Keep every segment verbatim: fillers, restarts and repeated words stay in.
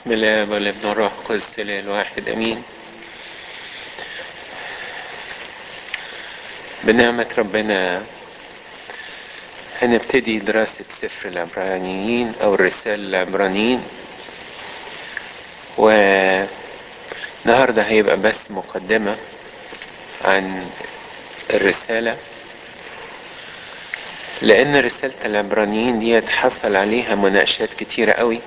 بسم الله والابن والروح القدس الاله الواحد امين. بنعمة ربنا هنبتدي دراسة سفر العبرانيين او الرسالة العبرانيين، والنهاردة هيبقى بس مقدمة عن الرسالة، لان رسالة العبرانيين دي حصل عليها مناقشات كتيرة قوي،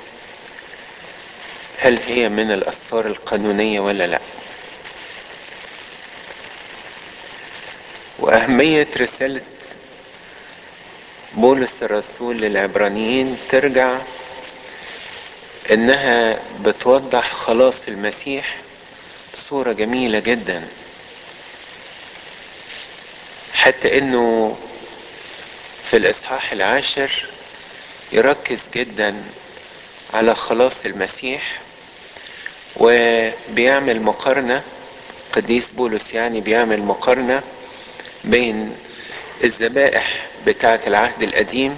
هل هي من الاسفار القانونية ولا لا. واهمية رسالة بولس الرسول للعبرانيين ترجع انها بتوضح خلاص المسيح بصورة جميلة جدا، حتى انه في الاصحاح العاشر يركز جدا على خلاص المسيح، وبيعمل مقارنة. قديس بولس يعني بيعمل مقارنة بين الذبائح بتاعة العهد القديم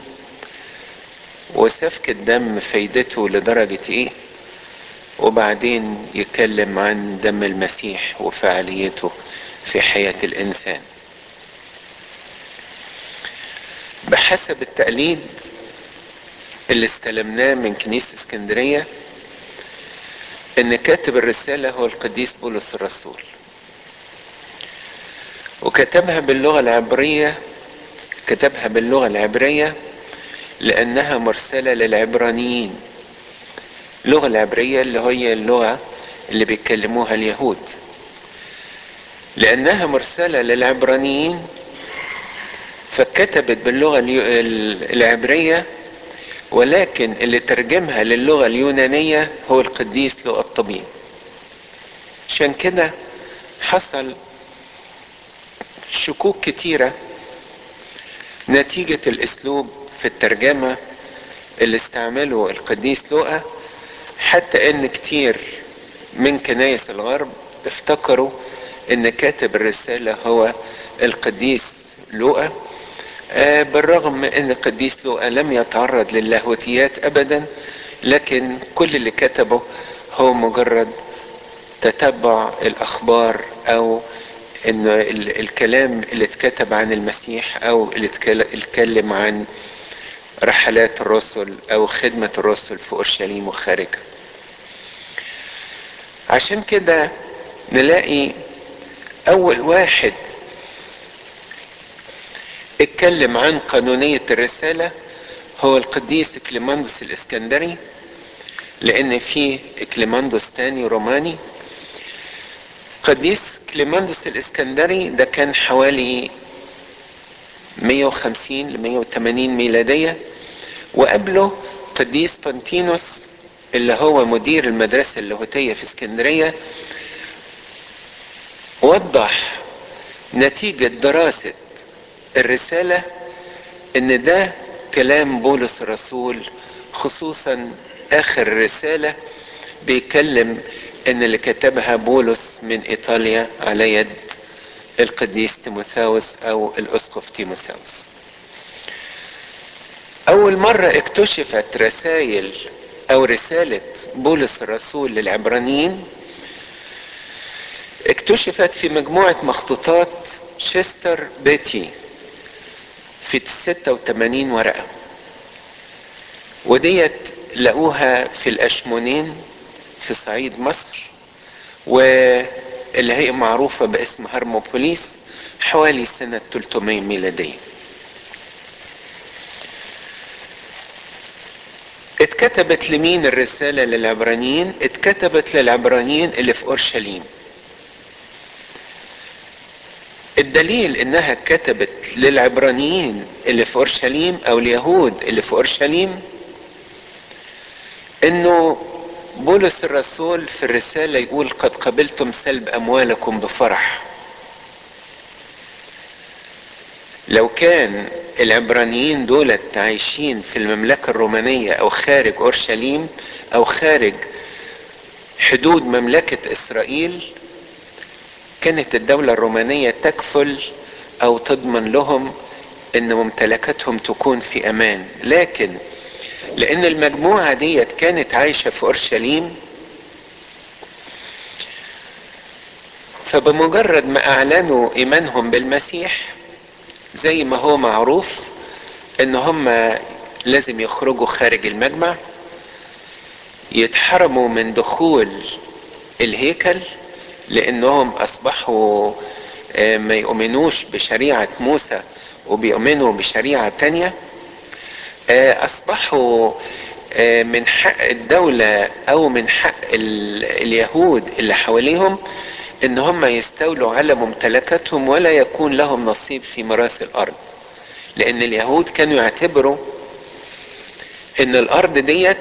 وسفك الدم فايدته لدرجة ايه، وبعدين يتكلم عن دم المسيح وفعاليته في حياة الانسان. بحسب التقليد اللي استلمناه من كنيسة اسكندرية ان كاتب الرسالة هو القديس بولس الرسول، وكتبها باللغة العبرية. كتبها باللغة العبرية لانها مرسلة للعبرانيين. اللغة العبرية اللي هي اللغة اللي بيتكلموها اليهود، لانها مرسلة للعبرانيين فكتبت باللغة العبرية، ولكن اللي ترجمها للغة اليونانية هو القديس لوقا الطبيب. عشان كده حصل شكوك كتيرة نتيجة الاسلوب في الترجمة اللي استعمله القديس لوقا، حتى ان كتير من كنايس الغرب افتكروا ان كاتب الرسالة هو القديس لوقا، آه بالرغم من ان القديس لوقا لم يتعرض للاهوتيات ابدا، لكن كل اللي كتبه هو مجرد تتبع الاخبار، او ان الكلام اللي اتكتب عن المسيح او اللي اتكلم عن رحلات الرسل او خدمة الرسل في اورشليم وخارجها. عشان كده نلاقي اول واحد اتكلم عن قانونية الرسالة هو القديس كليماندوس الاسكندري، لان في كليماندوس تاني روماني. قديس كليماندوس الاسكندري ده كان حوالي مية وخمسين ل مية وتمانين ميلادية، وقبله قديس بانتينوس اللي هو مدير المدرسة اللاهوتية في اسكندرية. وضح نتيجة دراسة الرسالة ان ده كلام بولس الرسول، خصوصا اخر رسالة بيكلم ان اللي كتبها بولس من ايطاليا على يد القديس تيموثاوس او الاسقف تيموثاوس. اول مرة اكتشفت رسائل او رسالة بولس الرسول للعبرانيين اكتشفت في مجموعة مخطوطات شستر بيتي في ستة وتمانين ورقة، وديت لقوها في الاشمونين في صعيد مصر، واللي هي معروفة باسم هرموبوليس، حوالي سنة تلتمية ميلادية. اتكتبت لمين الرسالة للعبرانيين؟ اتكتبت للعبرانيين اللي في اورشليم. الدليل انها كتبت للعبرانيين اللي في اورشليم او اليهود اللي في اورشليم انه بولس الرسول في الرسالة يقول قد قبلتم سلب اموالكم بفرح. لو كان العبرانيين دولت عايشين في المملكة الرومانية او خارج اورشليم او خارج حدود مملكة اسرائيل، كانت الدولة الرومانية تكفل او تضمن لهم ان ممتلكاتهم تكون في امان. لكن لان المجموعة ديت كانت عايشة في اورشليم، فبمجرد ما اعلنوا ايمانهم بالمسيح زي ما هو معروف ان هم لازم يخرجوا خارج المجمع، يتحرموا من دخول الهيكل لانهم اصبحوا ما يؤمنوش بشريعة موسى وبيؤمنوا بشريعة تانية. اصبحوا من حق الدولة او من حق اليهود اللي حواليهم ان هم يستولوا على ممتلكاتهم ولا يكون لهم نصيب في ميراث الارض، لان اليهود كانوا يعتبروا ان الارض ديت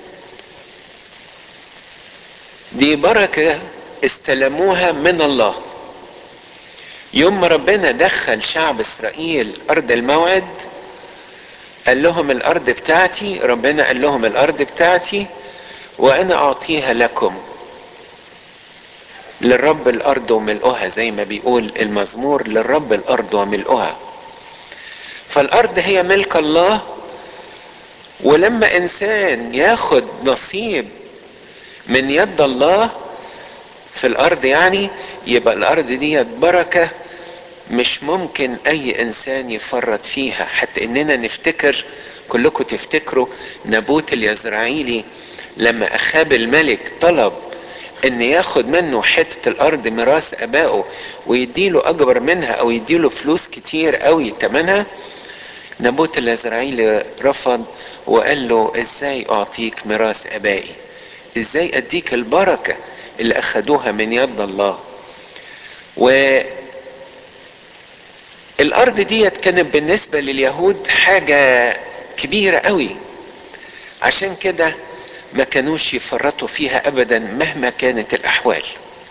دي بركة استلموها من الله. يوم ما ربنا دخل شعب اسرائيل ارض الموعد قال لهم الارض بتاعتي، ربنا قال لهم الارض بتاعتي وانا اعطيها لكم، للرب الارض وملؤها، زي ما بيقول المزمور للرب الارض وملؤها. فالارض هي ملك الله، ولما انسان ياخد نصيب من يد الله في الارض يعني يبقى الارض دي بركة مش ممكن اي انسان يفرط فيها. حتى اننا نفتكر، كلكم تفتكروا نبوت اليزرعيلي لما اخاب الملك طلب ان ياخد منه حتة الارض ميراث ابائه ويديله اكبر منها او يديله فلوس كتير قوي تمنها، نبوت اليزرعيلي رفض وقال له ازاي اعطيك ميراث ابائي، ازاي اديك البركة اللي اخدوها من يد الله. والارض ديت كانت بالنسبة لليهود حاجة كبيرة قوي، عشان كده ما كانوش يفرطوا فيها ابدا مهما كانت الاحوال.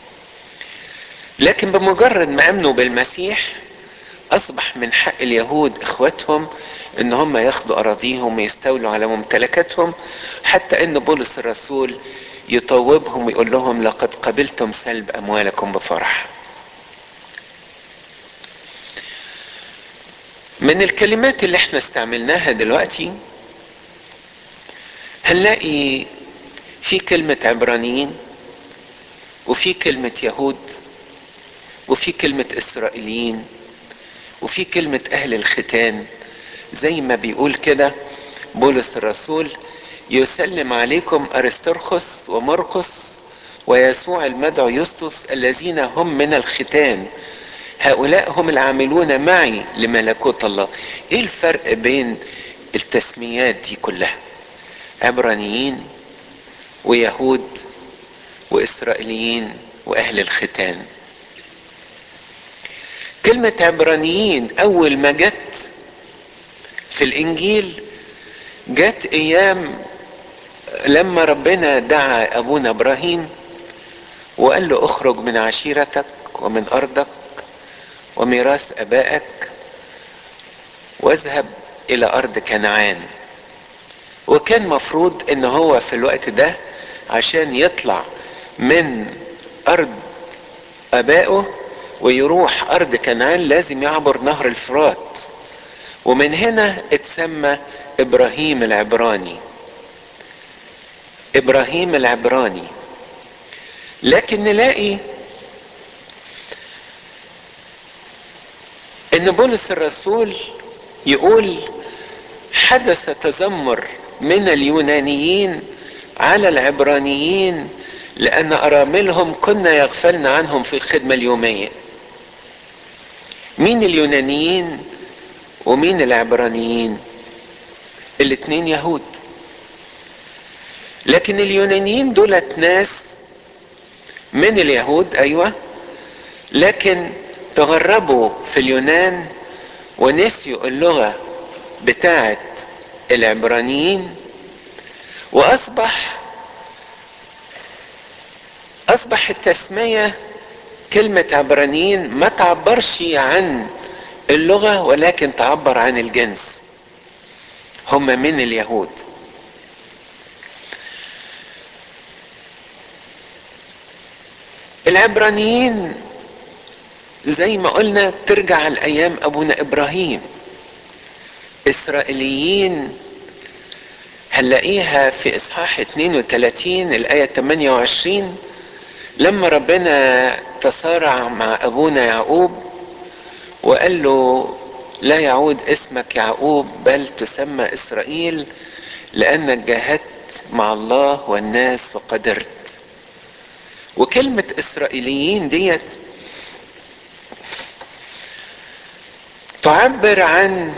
لكن بمجرد ما امنوا بالمسيح اصبح من حق اليهود اخواتهم ان هم ياخدوا اراضيهم ويستولوا على ممتلكاتهم، حتى ان بولس الرسول يطوبهم ويقول لهم لقد قبلتم سلب اموالكم بفرح. من الكلمات اللي احنا استعملناها دلوقتي هنلاقي في كلمة عبرانيين وفي كلمة يهود وفي كلمة اسرائيليين وفي كلمة اهل الختان. زي ما بيقول كده بولس الرسول يسلم عليكم ارسترخس ومرقس ويسوع المدعو يسطس الذين هم من الختان، هؤلاء هم العاملون معي لملكوت الله. ايه الفرق بين التسميات دي كلها؟ عبرانيين ويهود واسرائيليين واهل الختان. كلمة عبرانيين اول ما جت في الانجيل جت ايام لما ربنا دعا ابونا ابراهيم وقال له اخرج من عشيرتك ومن ارضك وميراث ابائك واذهب الى ارض كنعان. وكان مفروض ان هو في الوقت ده عشان يطلع من ارض ابائه ويروح ارض كنعان لازم يعبر نهر الفرات، ومن هنا اتسمى ابراهيم العبراني، ابراهيم العبراني. لكن نلاقي ان بولس الرسول يقول حدث تذمر من اليونانيين على العبرانيين لان اراملهم كنا يغفلن عنهم في الخدمة اليومية. مين اليونانيين ومين العبرانيين؟ الاتنين يهود، لكن اليونانيين دولت ناس من اليهود ايوه، لكن تغربوا في اليونان ونسيوا اللغة بتاعت العبرانيين، واصبح اصبح التسمية كلمة عبرانيين ما تعبرش عن اللغة ولكن تعبر عن الجنس، هم من اليهود. العبرانيين زي ما قلنا ترجع الايام ابونا ابراهيم. اسرائيليين هنلاقيها في اصحاح اتنين وتلاتين الايه تمانية وعشرين، لما ربنا تصارع مع ابونا يعقوب وقال له لا يعود اسمك يعقوب بل تسمى اسرائيل لانك جاهدت مع الله والناس وقدرت. وكلمة اسرائيليين ديت تعبر عن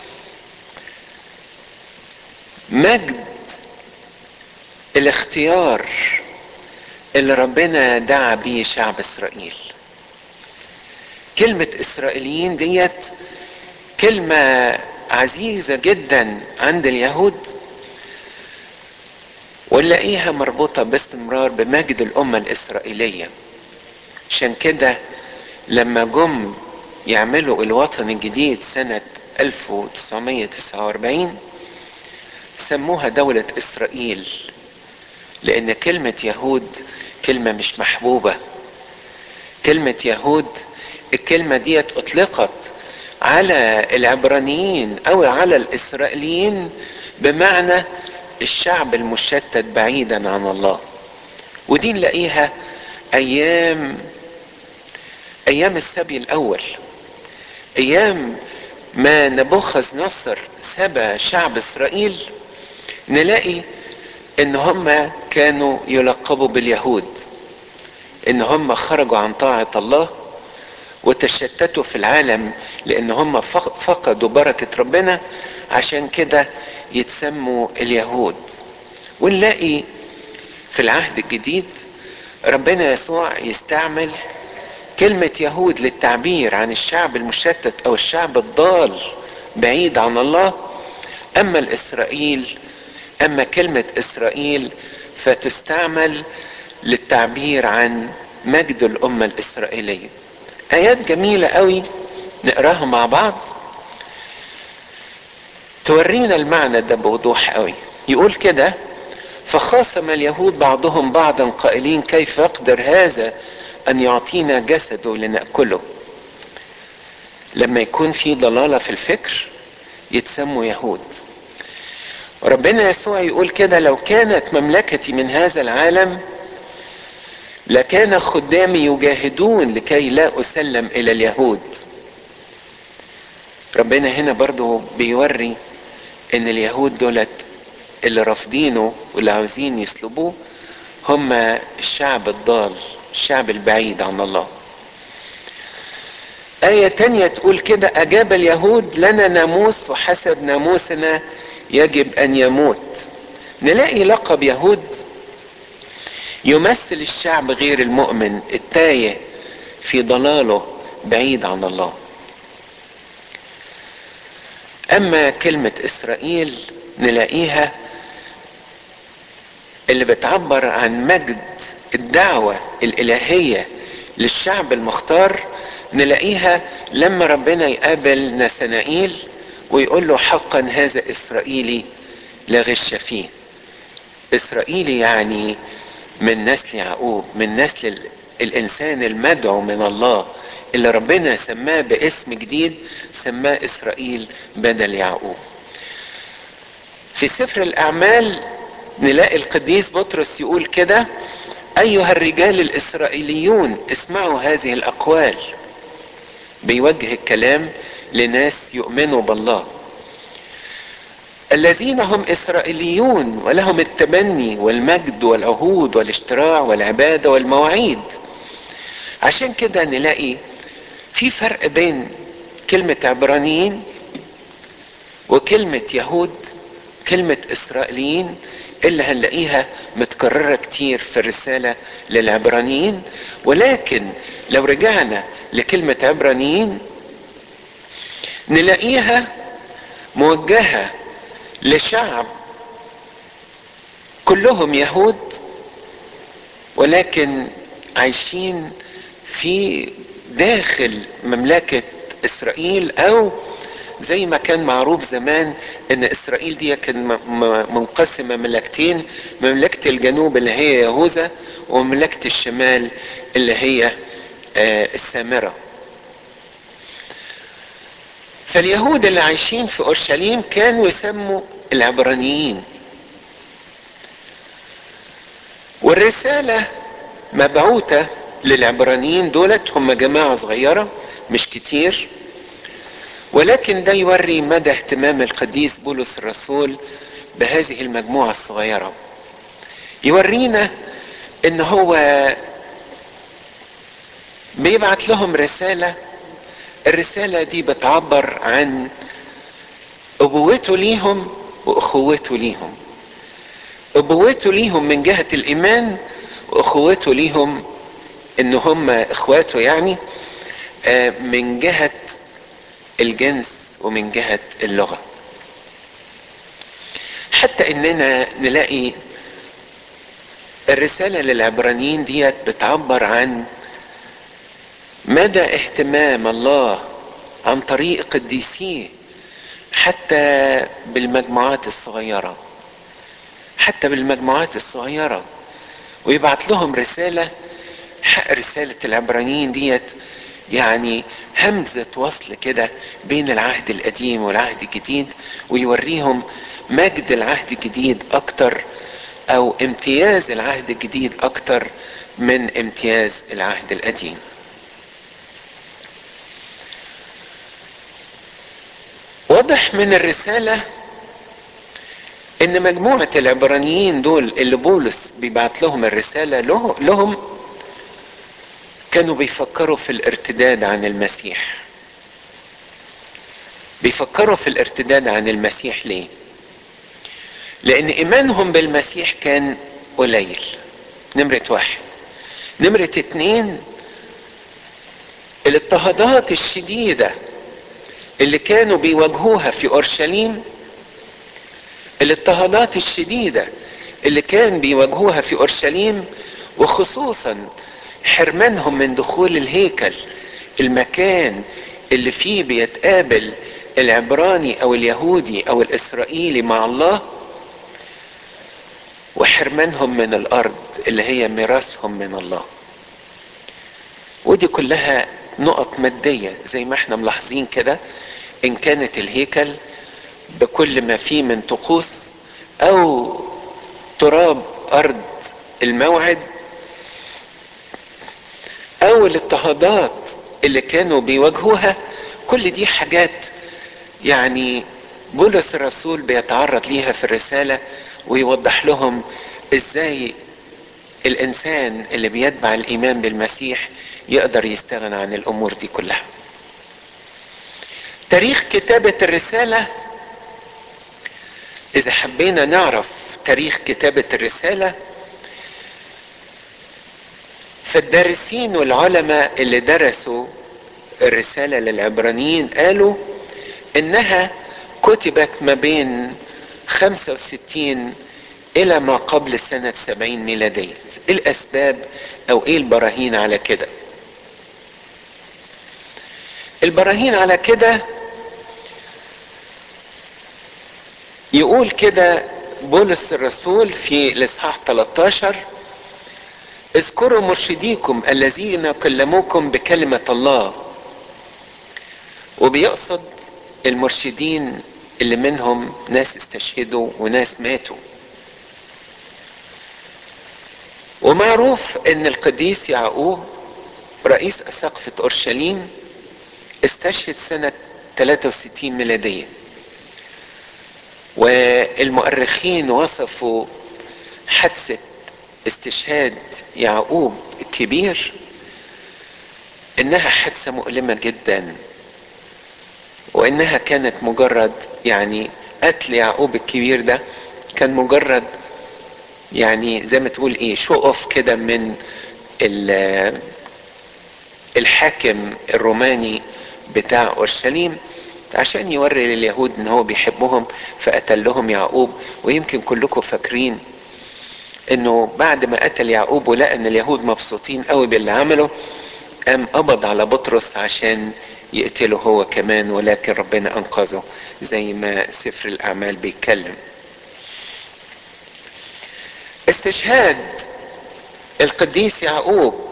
مجد الاختيار اللي ربنا دعا بيه شعب اسرائيل. كلمة اسرائيليين ديت كلمة عزيزة جدا عند اليهود، ونلاقيها مربوطة باستمرار بمجد الأمة الإسرائيلية. عشان كده لما جم يعملوا الوطن الجديد سنة ألف وتسعمائة وتسعة وأربعين سموها دولة إسرائيل، لأن كلمة يهود كلمة مش محبوبة. كلمة يهود الكلمة دي اطلقت على العبرانيين او على الاسرائيليين بمعنى الشعب المشتت بعيدا عن الله. ودي نلاقيها ايام ايام السبي الاول، ايام ما نبوخذ نصر سبى شعب اسرائيل، نلاقي ان هم كانوا يلقبوا باليهود، ان هم خرجوا عن طاعة الله وتشتتوا في العالم لان هم فقدوا بركة ربنا، عشان كده يتسموا اليهود. ونلاقي في العهد الجديد ربنا يسوع يستعمل كلمة يهود للتعبير عن الشعب المشتت او الشعب الضال بعيد عن الله. اما الاسرائيل اما كلمة اسرائيل فتستعمل للتعبير عن مجد الامة الاسرائيلية. ايات جميلة قوي نقراها مع بعض تورينا المعنى ده بوضوح قوي. يقول كده: فخاصم اليهود بعضهم بعضا قائلين كيف يقدر هذا ان يعطينا جسده لنأكله. لما يكون في ضلالة في الفكر يتسموا يهود. ربنا يسوع يقول كده: لو كانت مملكتي من هذا العالم لكان خدامي يجاهدون لكي لا اسلم الى اليهود. ربنا هنا برضو بيوري ان اليهود دولت اللي رافضينه واللي عاوزين يسلبوه هم الشعب الضال، الشعب البعيد عن الله. آية تانية تقول كده: أجاب اليهود لنا ناموس وحسب ناموسنا يجب أن يموت. نلاقي لقب يهود يمثل الشعب غير المؤمن التايه في ضلاله بعيد عن الله. أما كلمة إسرائيل نلاقيها اللي بتعبر عن مجد الدعوة الإلهية للشعب المختار. نلاقيها لما ربنا يقابل نثنائيل ويقول له: حقا هذا إسرائيلي لا غش فيه. إسرائيلي يعني من نسل يعقوب، من نسل الإنسان المدعو من الله اللي ربنا سماه باسم جديد، سماه إسرائيل بدل يعقوب. في سفر الأعمال نلاقي القديس بطرس يقول كده: أيها الرجال الإسرائيليون اسمعوا هذه الأقوال. بيوجه الكلام لناس يؤمنوا بالله، الذين هم إسرائيليون ولهم التبني والمجد والعهود والاشتراع والعبادة والمواعيد. عشان كده نلاقي في فرق بين كلمة عبرانيين وكلمة يهود. كلمة إسرائيليين اللي هنلاقيها متكررة كتير في الرسالة للعبرانيين، ولكن لو رجعنا لكلمة عبرانيين نلاقيها موجهة لشعب كلهم يهود ولكن عايشين في داخل مملكة إسرائيل، أو زي ما كان معروف زمان ان اسرائيل دي كان منقسمة مملكتين: مملكة الجنوب اللي هي يهوذا ومملكة الشمال اللي هي السامرة. فاليهود اللي عايشين في اورشليم كانوا يسموا العبرانيين، والرسالة مبعوثة للعبرانيين دولت، هم جماعة صغيرة مش كتير، ولكن ده يوري مدى اهتمام القديس بولس الرسول بهذه المجموعة الصغيرة. يورينا ان هو بيبعت لهم رسالة، الرسالة دي بتعبر عن ابوته ليهم واخوته ليهم، ابوته ليهم من جهة الايمان، واخوته ليهم ان هم اخواته يعني من جهة الجنس ومن جهة اللغة. حتى اننا نلاقي الرسالة للعبرانيين ديت بتعبر عن مدى اهتمام الله عن طريق قديسيه حتى بالمجموعات الصغيرة، حتى بالمجموعات الصغيرة، ويبعت لهم رسالة. حق رسالة العبرانيين ديت يعني همزة وصل كده بين العهد القديم والعهد الجديد، ويوريهم مجد العهد الجديد اكتر او امتياز العهد الجديد اكتر من امتياز العهد القديم. واضح من الرسالة ان مجموعة العبرانيين دول اللي بولس بيبعت لهم الرسالة له لهم كانوا بيفكروا في الارتداد عن المسيح. بيفكروا في الارتداد عن المسيح ليه؟ لان ايمانهم بالمسيح كان قليل، نمرة واحد. نمرة اتنين، الاضطهادات الشديدة اللي كانوا بيواجهوها في اورشليم، الاضطهادات الشديدة اللي كان بيواجهوها في اورشليم، وخصوصا حرمانهم من دخول الهيكل، المكان اللي فيه بيتقابل العبراني او اليهودي او الاسرائيلي مع الله، وحرمانهم من الارض اللي هي ميراثهم من الله. ودي كلها نقط مادية زي ما احنا ملاحظين كده، ان كانت الهيكل بكل ما فيه من طقوس او تراب ارض الموعد او الاضطهادات اللي كانوا بيواجهوها، كل دي حاجات يعني بولس الرسول بيتعرض ليها في الرسالة، ويوضح لهم ازاي الانسان اللي بيتبع الايمان بالمسيح يقدر يستغنى عن الامور دي كلها. تاريخ كتابة الرسالة، اذا حبينا نعرف تاريخ كتابة الرسالة، فالدارسين والعلماء اللي درسوا الرسالة للعبرانيين قالوا انها كتبت ما بين خمسة وستين الى ما قبل سنة سبعين ميلادية. ايه الاسباب او ايه البراهين على كده؟ البراهين على كده يقول كده بولس الرسول في الاصحاح ثلاثة عشر: اذكروا مرشديكم الذين كلموكم بكلمة الله. وبيقصد المرشدين اللي منهم ناس استشهدوا وناس ماتوا. ومعروف ان القديس يعقوب رئيس اساقفة اورشليم استشهد سنة ثلاثة وستين ميلادية، والمؤرخين وصفوا حادثة استشهاد يعقوب الكبير انها حادثة مؤلمة جدا، وانها كانت مجرد يعني قتل يعقوب الكبير ده كان مجرد يعني زي ما تقول ايه شو اوف كده من الحاكم الروماني بتاع اورشليم، عشان يوري لليهود ان هو بيحبهم فقتل لهم يعقوب. ويمكن كلكم فاكرين انه بعد ما قتل يعقوب ولقى ان اليهود مبسوطين قوي باللي عمله، قام قبض على بطرس عشان يقتله هو كمان، ولكن ربنا انقذه زي ما سفر الاعمال بيتكلم. استشهاد القديس يعقوب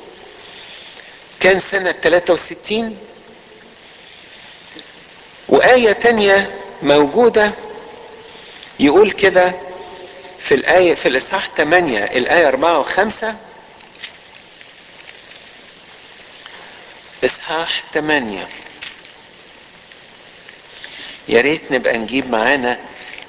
كان سنة ثلاثة وستين. وآية تانية موجودة يقول كده في الآية في الإصحاح ثمانية الآية أربعة وخمسة. إصحاح ثمانية، يا ريت نبقى نجيب معانا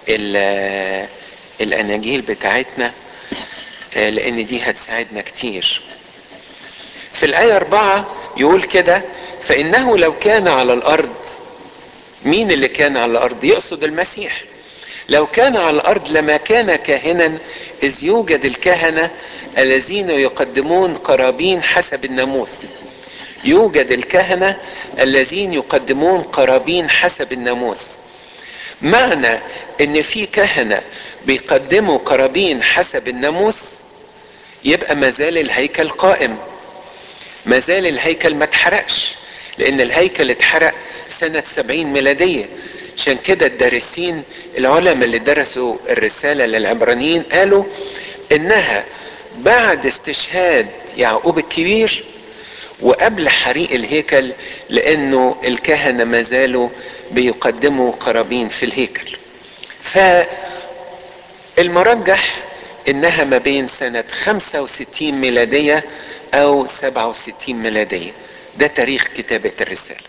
الأناجيل بتاعتنا لأن دي هتساعدنا كتير. في الآية أربعة يقول كده: فإنه لو كان على الأرض. مين اللي كان على الأرض؟ يقصد المسيح. لو كان على الأرض لما كان كاهنا، إذ يوجد الكهنة الذين يقدمون قرابين حسب الناموس. يوجد الكهنة الذين يقدمون قرابين حسب الناموس. معنى ان في كهنة بيقدموا قرابين حسب الناموس يبقى مازال الهيكل قائم، مازال الهيكل ما اتحرقش، لان الهيكل اتحرق سنة سبعين ميلادية. عشان كده الدارسين العلماء اللي درسوا الرسالة للعبرانيين قالوا انها بعد استشهاد يعقوب الكبير وقبل حريق الهيكل، لانه الكهنة ما زالوا بيقدموا قرابين في الهيكل. فالمرجح انها ما بين سنة خمسة وستين ميلادية او سبعة وستين ميلادية. ده تاريخ كتابة الرسالة.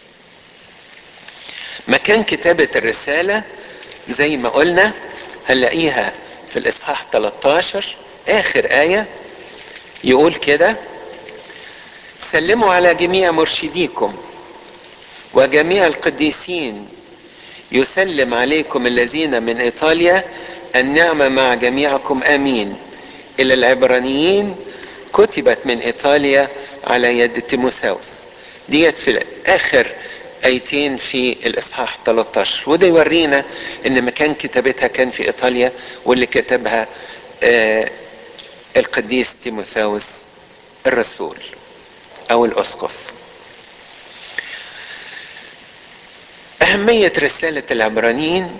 مكان كتابة الرسالة زي ما قلنا هنلاقيها في الاصحاح ثلاثة عشر اخر آية، يقول كده: سلموا على جميع مرشديكم وجميع القديسين، يسلم عليكم الذين من ايطاليا، النعمة مع جميعكم امين. الى العبرانيين، كتبت من ايطاليا على يد تيموثاوس. ديت في اخر ايتين في الاصحاح ثلاثة عشر، وده يورينا ان مكان كتابتها كان في ايطاليا، واللي كتبها آه القديس تيموثاوس الرسول او الاسقف. اهمية رسالة العبرانيين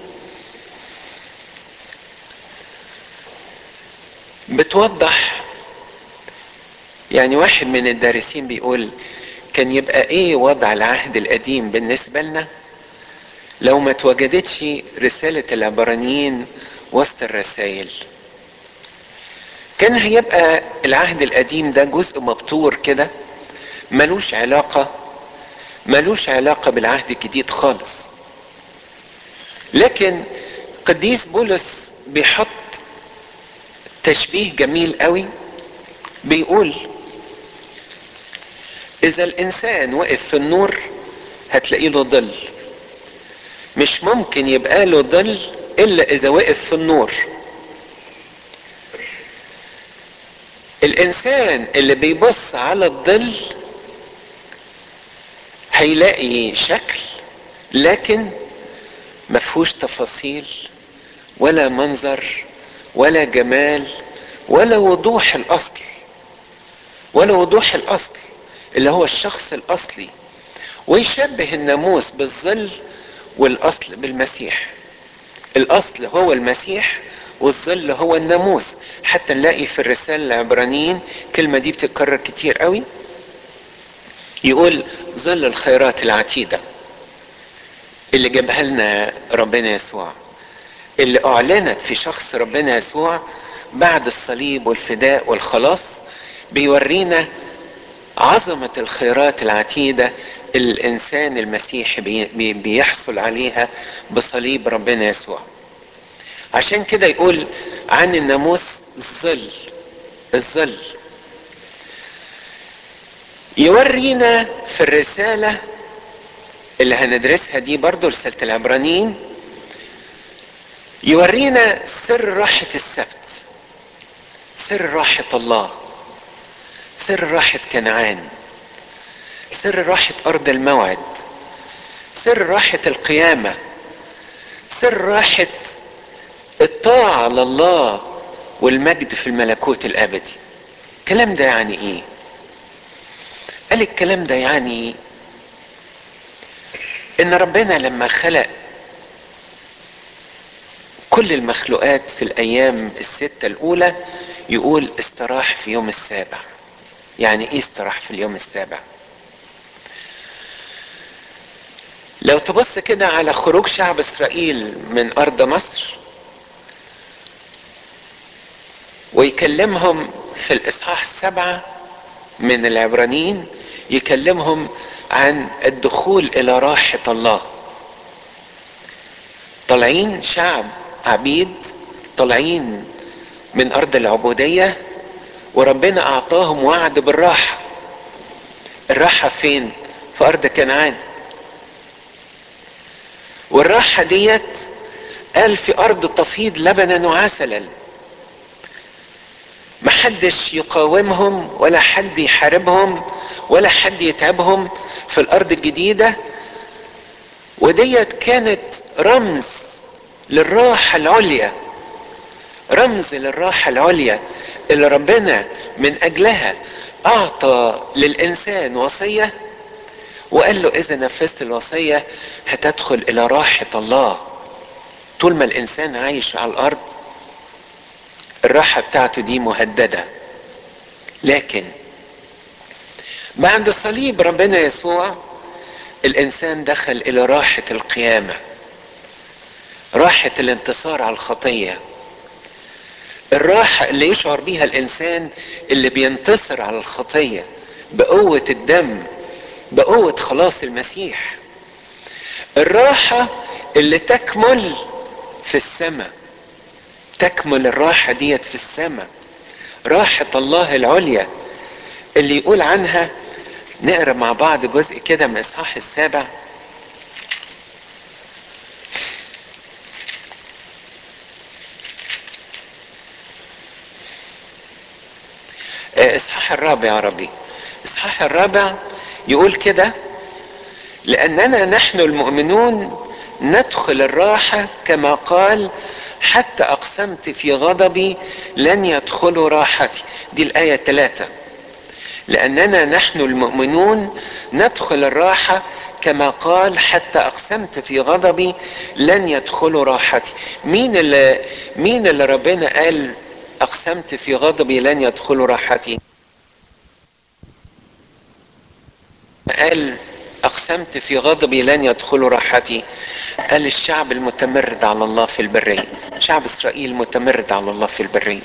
بتوضح. يعني واحد من الدارسين بيقول: كان يبقى ايه وضع العهد القديم بالنسبة لنا لو ما توجدتش رسالة العبرانيين وسط الرسائل؟ كان هيبقى العهد القديم ده جزء مبتور كده، ملوش علاقة ملوش علاقة بالعهد الجديد خالص. لكن قديس بولس بيحط تشبيه جميل قوي، بيقول: اذا الانسان وقف في النور هتلاقي له ظل، مش ممكن يبقى له ظل الا اذا وقف في النور. الانسان اللي بيبص على الظل هيلاقي شكل لكن مفهوش تفاصيل ولا منظر ولا جمال ولا وضوح الاصل، ولا وضوح الاصل اللي هو الشخص الاصلي. ويشبه الناموس بالظل والاصل بالمسيح. الاصل هو المسيح والظل هو الناموس. حتى نلاقي في الرسالة العبرانيين الكلمة دي بتتكرر كتير قوي، يقول: ظل الخيرات العتيدة اللي جابها لنا ربنا يسوع، اللي اعلنت في شخص ربنا يسوع بعد الصليب والفداء والخلاص، بيورينا عظمة الخيرات العتيدة اللي الانسان المسيحي بي بيحصل عليها بصليب ربنا يسوع. عشان كده يقول عن الناموس الظل. الظل يورينا في الرسالة اللي هندرسها دي برضو، رسالة العبرانيين، يورينا سر راحة السبت، سر راحة الله، سر راحة كنعان، سر راحة أرض الموعد، سر راحة القيامة، سر راحة الطاعة لله والمجد في الملكوت الأبدي. الكلام ده يعني إيه؟ قال الكلام ده يعني إن ربنا لما خلق كل المخلوقات في الأيام الستة الأولى يقول استراح في يوم السابع. يعني إيه استراح في اليوم السابع؟ لو تبص كده على خروج شعب إسرائيل من أرض مصر، ويكلمهم في الاصحاح السبعة من العبرانيين، يكلمهم عن الدخول الى راحة الله. طالعين شعب عبيد، طالعين من ارض العبودية، وربنا اعطاهم وعد بالراحة. الراحة فين؟ في ارض كنعان. والراحة ديت قال في ارض تفيض لبنا وعسلا. محدش يقاومهم ولا حد يحاربهم ولا حد يتعبهم في الارض الجديدة. وديت كانت رمز للراحة العليا، رمز للراحة العليا اللي ربنا من اجلها اعطى للانسان وصية، وقال له اذا نفذت الوصية هتدخل الى راحة الله. طول ما الانسان عايش على الارض الراحة بتاعته دي مهددة. لكن بعد الصليب ربنا يسوع الانسان دخل الى راحة القيامة، راحة الانتصار على الخطية، الراحة اللي يشعر بيها الانسان اللي بينتصر على الخطية بقوة الدم، بقوة خلاص المسيح. الراحة اللي تكمل في السماء، تكمل الراحة ديت في السماء، راحة الله العليا اللي يقول عنها. نقرأ مع بعض جزء كده من اصحاح السابع. اصحاح الرابع يا ربي، اصحاح الرابع يقول كده: لاننا نحن المؤمنون ندخل الراحة كما قال: حتى اقسمت في غضبي لن يدخلوا راحتي. دي الاية ثلاثة. لاننا نحن المؤمنون ندخل الراحة كما قال: حتى اقسمت في غضبي لن يدخلوا راحتي. مين اللي مين اللي ربنا قال اقسمت في غضبي لن يدخلوا راحتي؟ قال اقسمت في غضبي لن يدخلوا راحتي. قال الشعب المتمرد على الله في البرية، شعب اسرائيل متمرد على الله في البرية.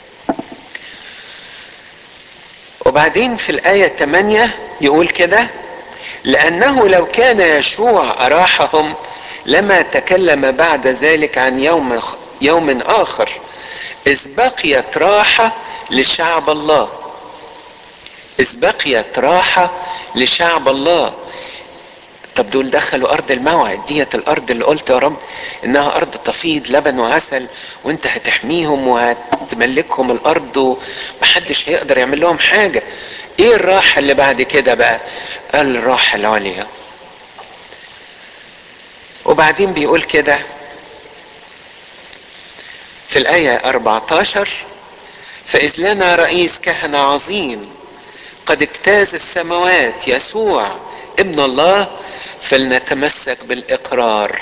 وبعدين في الآية ثمانية يقول كده: لأنه لو كان يشوع أراحهم لما تكلم بعد ذلك عن يوم يوم آخر، إذ بقيت راحة لشعب الله، إذ بقيت راحة لشعب الله. طب دول دخلوا ارض الموعد، ديت الارض اللي قلت يا رب انها ارض تفيض لبن وعسل، وانت هتحميهم وهتملكهم الارض ومحدش هيقدر يعمل لهم حاجة. ايه الراحة اللي بعد كده بقى؟ قال الراحة العليا. وبعدين بيقول كده في الآية أربعة عشر: فإذ لنا رئيس كهنة عظيم قد اجتاز السماوات، يسوع ابن الله، فلنتمسك بالإقرار.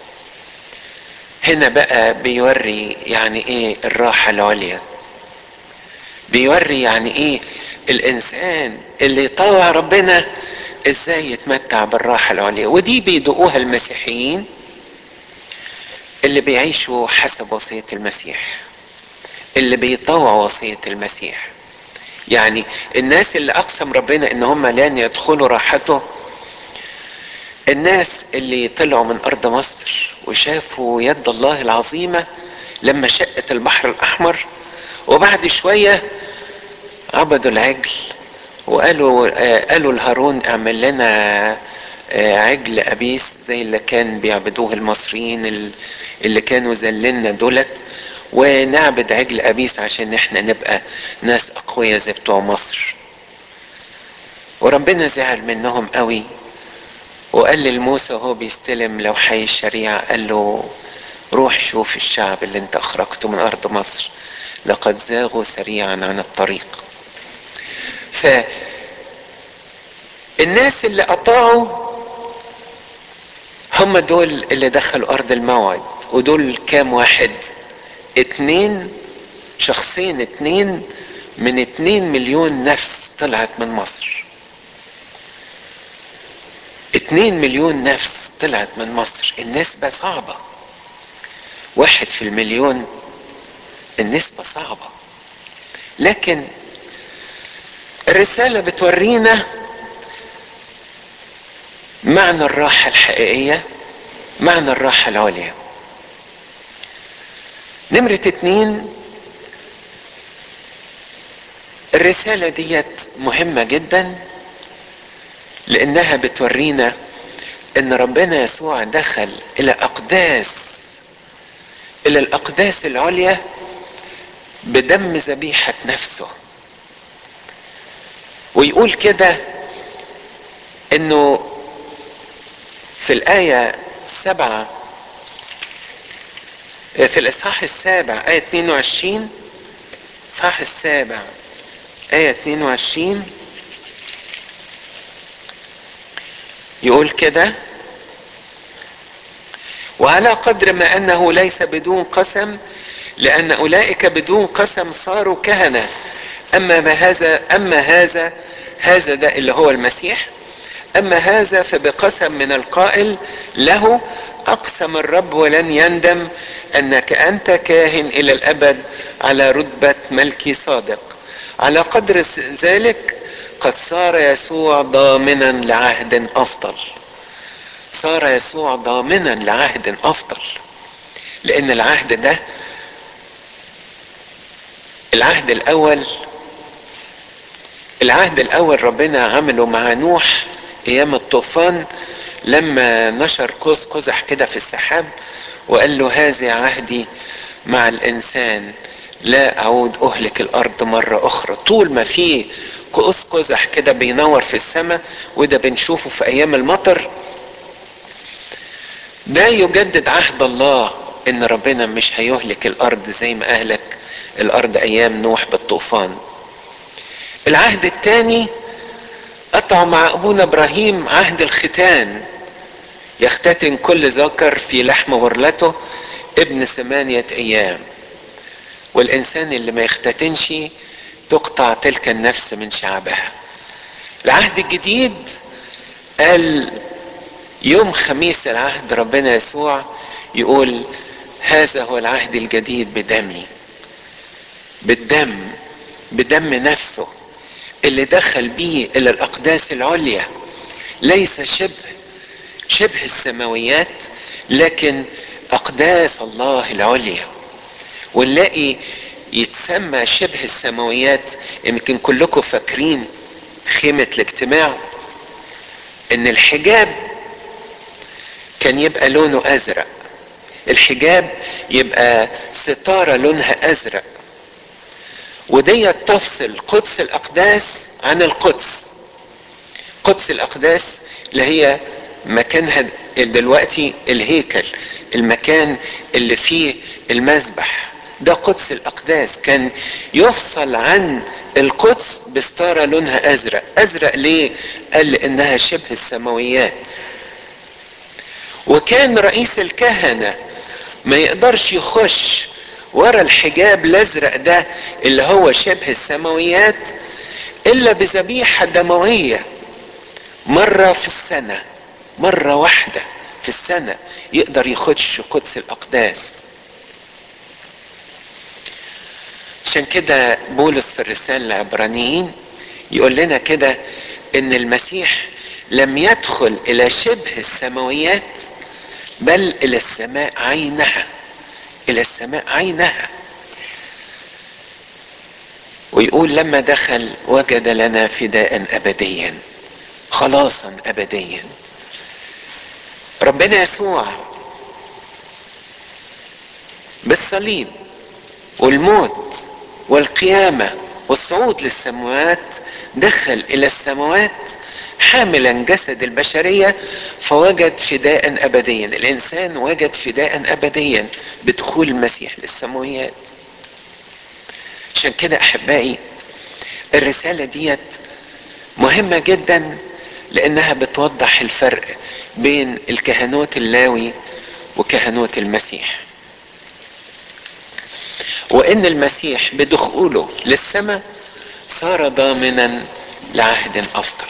هنا بقى بيوري يعني ايه الراحة العليا، بيوري يعني ايه الانسان اللي يطوع ربنا ازاي يتمتع بالراحة العليا. ودي بيدقوها المسيحيين اللي بيعيشوا حسب وصية المسيح، اللي بيطوعوا وصية المسيح. يعني الناس اللي اقسم ربنا ان هم لن يدخلوا راحته، الناس اللي طلعوا من ارض مصر وشافوا يد الله العظيمة لما شقت البحر الاحمر، وبعد شوية عبدوا العجل وقالوا آه قالوا لهارون اعمل لنا آه عجل ابيس زي اللي كان بيعبدوه المصريين اللي كانوا ذلنا دولت، ونعبد عجل ابيس عشان احنا نبقى ناس اقوياء زي بتوع مصر. وربنا زعل منهم قوي وقال لموسى وهو بيستلم لوحي الشريعة، قال له روح شوف الشعب اللي انت اخرجته من ارض مصر، لقد زاغوا سريعا عن الطريق. فالناس اللي اطاعوا هم دول اللي دخلوا ارض الموعد. ودول كام واحد؟ اتنين، شخصين اتنين من اتنين مليون نفس طلعت من مصر. اتنين مليون نفس طلعت من مصر. النسبة صعبة، واحد في المليون، النسبة صعبة. لكن الرسالة بتورينا معنى الراحة الحقيقية، معنى الراحة العليا. نمرة اتنين، الرسالة ديت مهمة جدا لانها بتورينا ان ربنا يسوع دخل الى اقداس الى الاقداس العليا بدم ذبيحة نفسه. ويقول كده انه في الآية سبعة في الاصحاح السابع آية اتنين وعشرين، الاصحاح السابع آية اتنين وعشرين يقول كده: وعلى قدر ما انه ليس بدون قسم، لان اولئك بدون قسم صاروا كهنة، اما ما هذا اما هذا هذا ده اللي هو المسيح، اما هذا فبقسم من القائل له: اقسم الرب ولن يندم انك انت كاهن الى الابد على رتبة ملكي صادق. على قدر ذلك قد صار يسوع ضامنا لعهد افضل. صار يسوع ضامنا لعهد افضل، لان العهد ده، العهد الاول العهد الاول ربنا عمله مع نوح ايام الطوفان، لما نشر قوس قزح كده في السحاب وقال له: هذا عهدي مع الانسان، لا اعود اهلك الارض مرة اخرى. طول ما في قوس قزح كده بينور في السماء، وده بنشوفه في ايام المطر، ده يجدد عهد الله ان ربنا مش هيهلك الارض زي ما اهلك الارض ايام نوح بالطوفان. العهد الثاني قطعوا مع ابونا ابراهيم عهد الختان، يختتن كل ذكر في لحم غرلته ابن ثمانية ايام، والانسان اللي ما يختتنش تقطع تلك النفس من شعبها. العهد الجديد قال يوم خميس العهد ربنا يسوع يقول: هذا هو العهد الجديد بدمي، بالدم، بدم نفسه اللي دخل بيه الى الاقداس العليا، ليس شبه شبه السماويات لكن اقداس الله العليا. ونلاقي يتسمى شبه السماويات، يمكن كلكم فاكرين خيمة الاجتماع ان الحجاب كان يبقى لونه ازرق، الحجاب يبقى ستارة لونها ازرق، ودي تفصل قدس الاقداس عن القدس. قدس الاقداس اللي هي مكانها دلوقتي الهيكل، المكان اللي فيه المذبح، ده قدس الاقداس. كان يفصل عن القدس بستارة لونها ازرق. ازرق ليه؟ قال لانها شبه السماويات. وكان رئيس الكهنة ما يقدرش يخش ورا الحجاب الازرق ده اللي هو شبه السماويات الا بذبيحة دموية مرة في السنة، مرة واحدة في السنة يقدر يخش قدس الاقداس. عشان كده بولس في الرسالة العبرانيين يقول لنا كده ان المسيح لم يدخل الى شبه السماويات بل الى السماء عينها، الى السماء عينها. ويقول لما دخل وجد لنا فداء ابديا، خلاصا ابديا. ربنا يسوع بالصليب والموت والقيامة والصعود للسماوات دخل الى السماوات حاملا جسد البشرية، فوجد فداء ابديا. الانسان وجد فداء ابديا بدخول المسيح للسماويات. عشان كده احبائي الرسالة ديت مهمة جدا، لانها بتوضح الفرق بين الكهنوت اللاوي وكهنوت المسيح، وان المسيح بدخوله للسماء صار ضامنا لعهد افضل.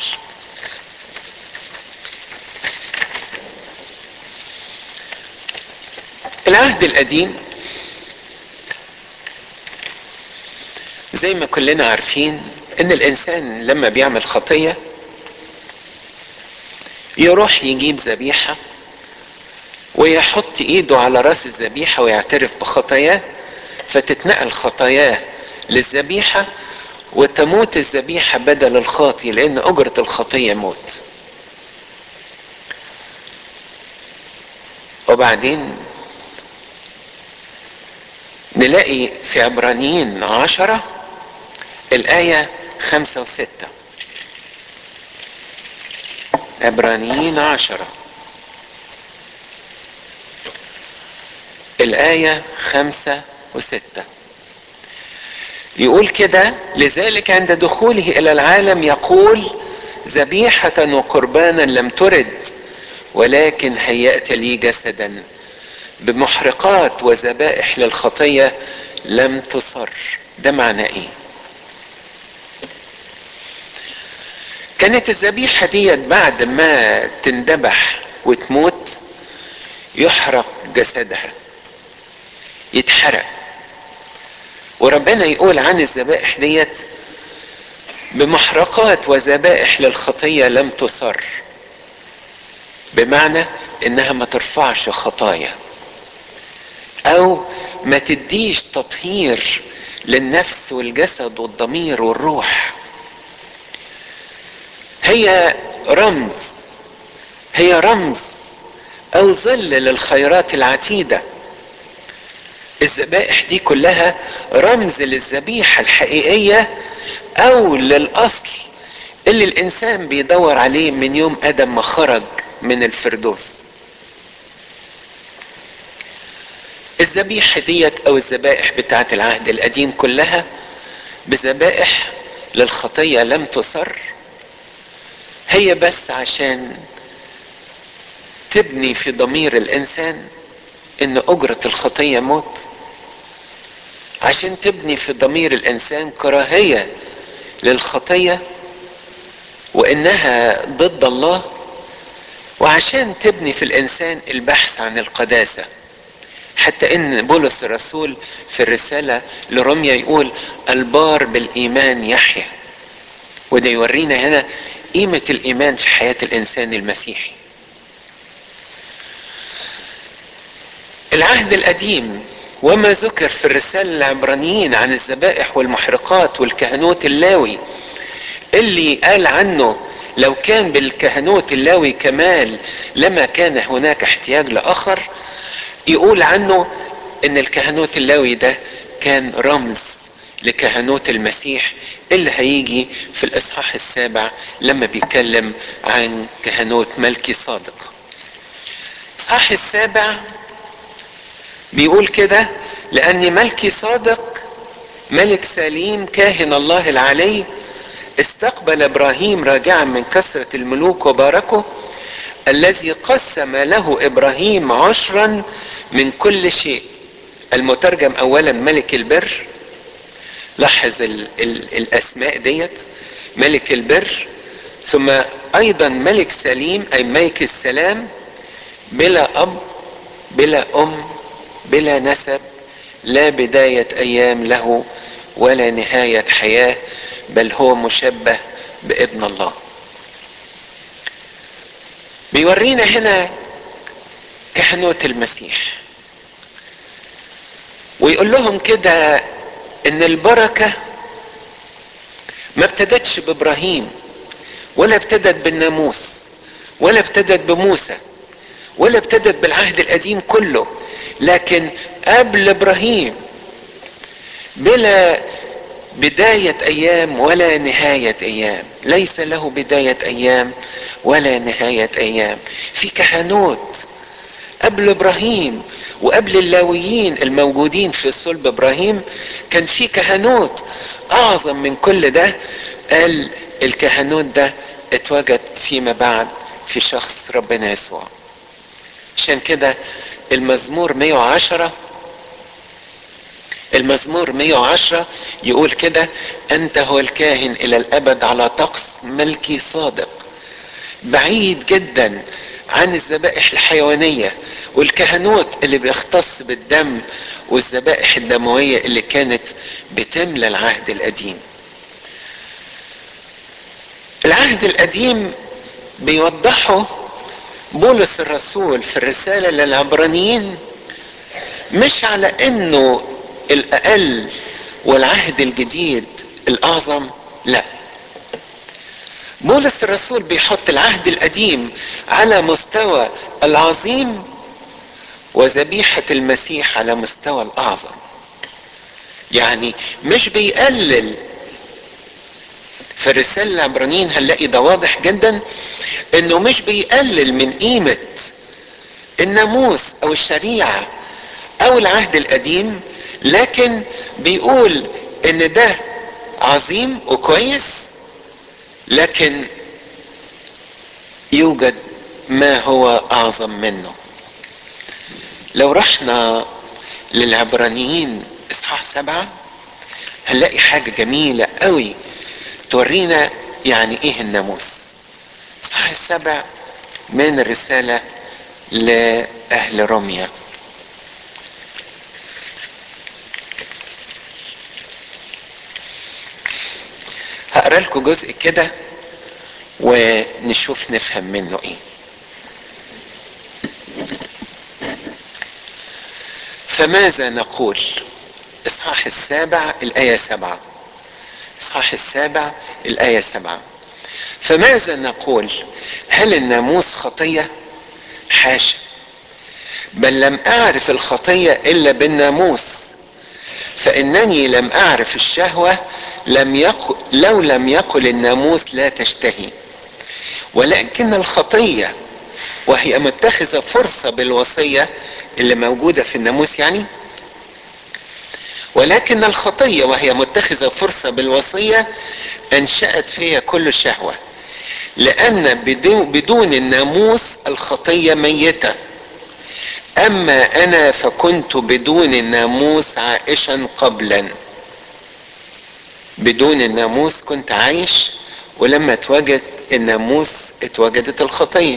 العهد القديم زي ما كلنا عارفين ان الانسان لما بيعمل خطية يروح يجيب ذبيحة ويحط ايده على راس الذبيحة ويعترف بخطاياه، فتتنقل خطاياه للذبيحة وتموت الذبيحة بدل الخاطي، لان اجرة الخطية موت. وبعدين نلاقي في عبرانيين عشرة الآية خمسة وستة. عبرانيين عشرة الآية خمسة وستة يقول كده: لذلك عند دخوله إلى العالم يقول ذبيحة وقربانا لم ترد، ولكن هيأت لي جسدا بمحرقات وذبائح للخطية لم تصر. ده معنى ايه؟ كانت الذبيحة ديت بعد ما تندبح وتموت يحرق جسدها، يتحرق. وربنا يقول عن الذبائح ديت بمحرقات وذبائح للخطية لم تصر، بمعنى انها ما ترفعش خطايا او ما تديش تطهير للنفس والجسد والضمير والروح. هي رمز هي رمز او ظل للخيرات العتيدة. الذبائح دي كلها رمز للذبيحة الحقيقية او للاصل اللي الانسان بيدور عليه من يوم ادم ما خرج من الفردوس. الذبيحة ديت او الذبائح بتاعت العهد القديم كلها بذبائح للخطية لم تصر، هي بس عشان تبني في ضمير الانسان ان اجرة الخطية موت، عشان تبني في ضمير الانسان كراهية للخطية وانها ضد الله، وعشان تبني في الانسان البحث عن القداسة. حتى ان بولس الرسول في الرسالة لروميا يقول البار بالايمان يحيا. وده يورينا هنا قيمة الايمان في حياة الانسان المسيحي. العهد القديم وما ذكر في الرسالة العبرانيين عن الذبائح والمحرقات والكهنوت اللاوي اللي قال عنه لو كان بالكهنوت اللاوي كمال لما كان هناك احتياج لآخر، يقول عنه ان الكهنوت اللاوي ده كان رمز لكهنوت المسيح اللي هيجي في الاصحاح السابع لما بيتكلم عن كهنوت ملكي صادق. الاصحاح السابع بيقول كده: لأن ملكي صادق ملك سليم كاهن الله العلي استقبل ابراهيم راجعا من كثرة الملوك وباركه، الذي قسم له ابراهيم عشرا من كل شيء. المترجم اولا ملك البر، لاحظ ال ال الاسماء ديت، ملك البر، ثم ايضا ملك سليم اي ملك السلام، بلا اب بلا ام بلا نسب، لا بداية ايام له ولا نهاية حياة، بل هو مشبه بابن الله. بيورينا هنا كهنوت المسيح ويقول لهم كده ان البركة ما ابتدتش بابراهيم ولا ابتدت بالناموس ولا ابتدت بموسى ولا ابتدت بالعهد القديم كله، لكن قبل ابراهيم بلا بداية ايام ولا نهاية ايام، ليس له بداية ايام ولا نهاية ايام. في كهنوت قبل ابراهيم وقبل اللاويين الموجودين في صلب ابراهيم كان في كهنوت اعظم من كل ده. قال الكهنوت ده اتوجد فيما بعد في شخص ربنا يسوع. عشان كده المزمور مئة وعشرة المزمور مئة وعشرة يقول كده: انت هو الكاهن الى الابد على طقس ملكي صادق. بعيد جدا عن الذبائح الحيوانية والكهنوت اللي بيختص بالدم والذبائح الدموية اللي كانت بتملى العهد القديم. العهد القديم بيوضحه بولس الرسول في الرسالة للعبرانيين مش على انه الاقل والعهد الجديد الاعظم، لا، بولس الرسول بيحط العهد القديم على مستوى العظيم وذبيحة المسيح على مستوى الاعظم. يعني مش بيقلل. في الرسالة للعبرانيين هنلاقي ده واضح جدا انه مش بيقلل من قيمة الناموس او الشريعة او العهد القديم، لكن بيقول ان ده عظيم وكويس، لكن يوجد ما هو اعظم منه. لو رحنا للعبرانيين اصحاح سبعة هنلاقي حاجة جميلة قوي تورينا يعني ايه الناموس. اصحاح السبع من الرسالة لأهل روميا. هقرأ لكم جزء كده ونشوف نفهم منه ايه. فماذا نقول؟ اصحاح السابع الآية سبعة. اصحاح السابع الآية سبعة. فماذا نقول؟ هل الناموس خطية؟ حاشا، بل لم أعرف الخطية إلا بالناموس، فإنني لم أعرف الشهوة لم يقل لو لم يقل الناموس لا تشتهي، ولكن الخطية وهي متخذة فرصة بالوصية اللي موجودة في الناموس، يعني ولكن الخطية وهي متخذة فرصة بالوصية أنشأت فيها كل شهوة، لأن بدون الناموس الخطية ميتة. أما أنا فكنت بدون الناموس عائشا قبلا. بدون الناموس كنت عايش، ولما اتوجد الناموس اتوجدت الخطية.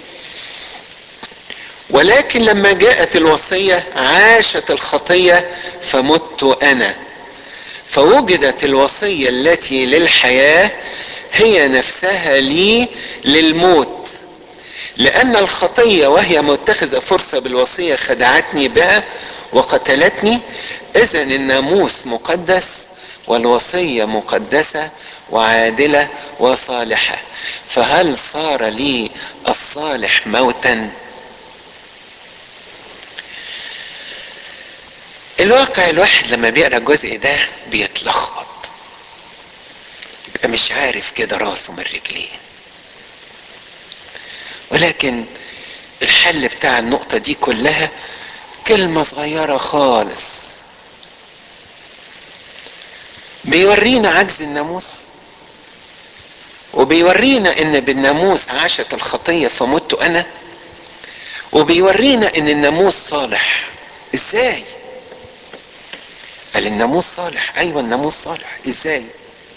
ولكن لما جاءت الوصية عاشت الخطية فمت أنا، فوجدت الوصية التي للحياة هي نفسها لي للموت، لأن الخطية وهي متخذة فرصة بالوصية خدعتني بها وقتلتني. إذن الناموس مقدس والوصية مقدسة وعادلة وصالحة، فهل صار لي الصالح موتا؟ الواقع الواحد لما بيقرأ الجزء ده بيتلخبط، يبقى مش عارف كده راسه من رجليه. ولكن الحل بتاع النقطة دي كلها كلمة صغيرة خالص، بيورينا عجز الناموس، وبيورينا ان بالناموس عاشت الخطية فمت انا، وبيورينا ان الناموس صالح. ازاي؟ قال الناموس صالح. ايوه الناموس صالح. ازاي؟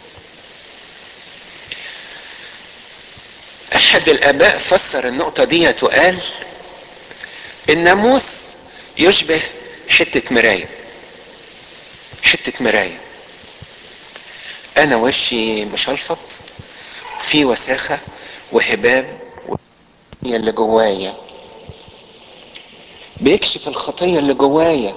احد الاباء فسر النقطة دي وقال الناموس يشبه حتة مراية. حتة مراية، انا وشي مشلفط في وساخة وهباب والخطية اللي جوايا، بيكشف الخطية اللي جوايا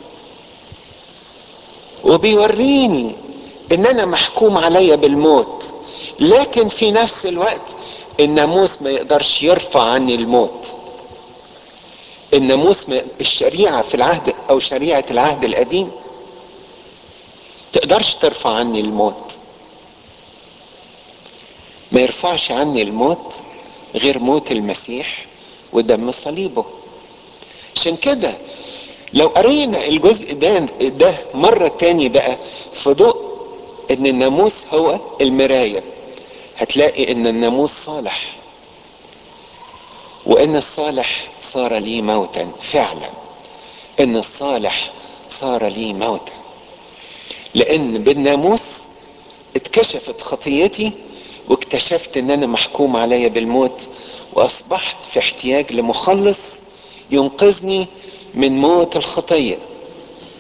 وبيوريني ان انا محكوم عليا بالموت، لكن في نفس الوقت الناموس ما يقدرش يرفع عني الموت. الناموس ما الشريعة في العهد او شريعة العهد القديم تقدرش ترفع عني الموت، ما يرفعش عني الموت غير موت المسيح ودم صليبه. عشان كده لو قرينا الجزء ده ده مرة تاني بقى في ضوء ان الناموس هو المراية، هتلاقي ان الناموس صالح، وان الصالح صار لي موتا. فعلا ان الصالح صار لي موتا، لان بالناموس اتكشفت خطيتي واكتشفت ان انا محكوم عليا بالموت، واصبحت في احتياج لمخلص ينقذني من موت الخطية.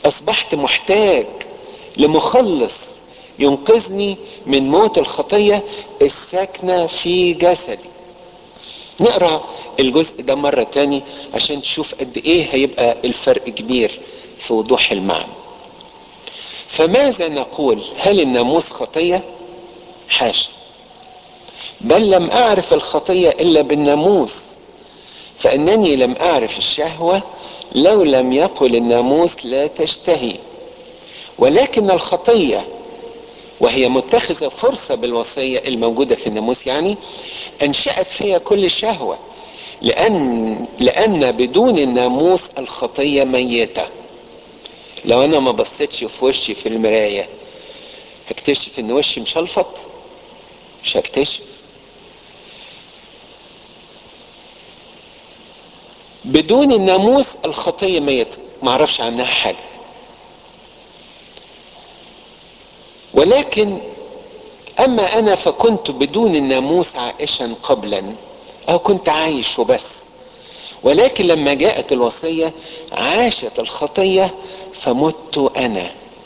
اصبحت محتاج لمخلص ينقذني من موت الخطية الساكنة في جسدي. نقرأ الجزء ده مرة تاني عشان تشوف قد ايه هيبقى الفرق كبير في وضوح المعنى. فماذا نقول؟ هل الناموس خطية؟ حاشا، بل لم اعرف الخطية الا بالناموس، فانني لم اعرف الشهوة لو لم يقل الناموس لا تشتهي. ولكن الخطية وهي متخذة فرصة بالوصية الموجودة في الناموس يعني انشأت فيها كل شهوة، لان لان بدون الناموس الخطية ميتة. لو انا ما بصيتش في وشي في المراية هكتشف ان وشي مشلفط؟ مش هكتشف. بدون الناموس الخطية ميتة، معرفش عنها حاجة. ولكن اما انا فكنت بدون الناموس عائشا قبلا، او كنت عايش وبس، ولكن لما جاءت الوصية عاشت الخطية فمت انا.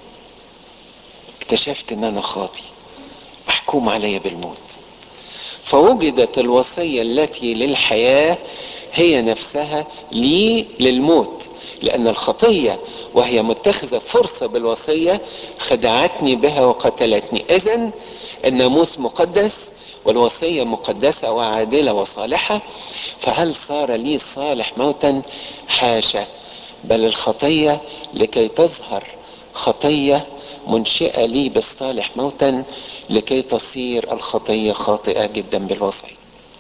اكتشفت ان انا خاطي محكوم علي بالموت، فوجدت الوصية التي للحياة هي نفسها لي للموت، لأن الخطية وهي متخذة فرصة بالوصية خدعتني بها وقتلتني. إذن الناموس مقدس والوصية مقدسة وعادلة وصالحة، فهل صار لي صالح موتا؟ حاشا، بل الخطية لكي تظهر خطية منشئة لي بالصالح موتا، لكي تصير الخطية خاطئة جدا بالوصية.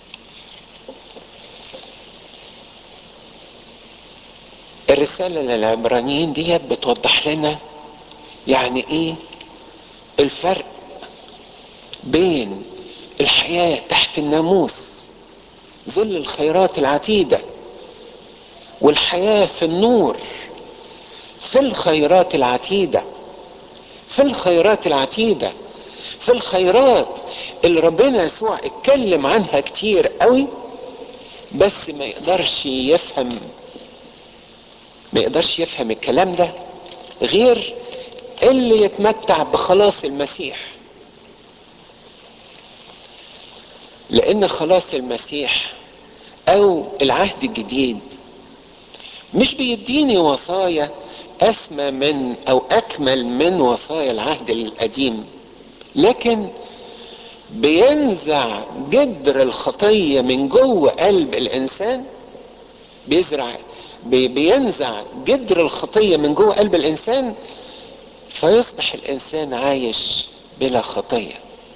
الرسالة للعبرانيين دي بتوضح لنا يعني ايه الفرق بين الحياة تحت الناموس ظل الخيرات العتيدة والحياة في النور في الخيرات العتيدة في الخيرات العتيدة في الخيرات اللي ربنا يسوع اتكلم عنها كتير قوي، بس ما يقدرش يفهم ما يقدرش يفهم الكلام ده غير اللي يتمتع بخلاص المسيح. لان خلاص المسيح او العهد الجديد مش بيديني وصايا اسمى من او اكمل من وصايا العهد القديم، لكن بينزع جذر الخطية من جوه قلب الانسان. بيزرع بي بينزع جذر الخطية من جوه قلب الانسان فيصبح الانسان عايش بلا خطية.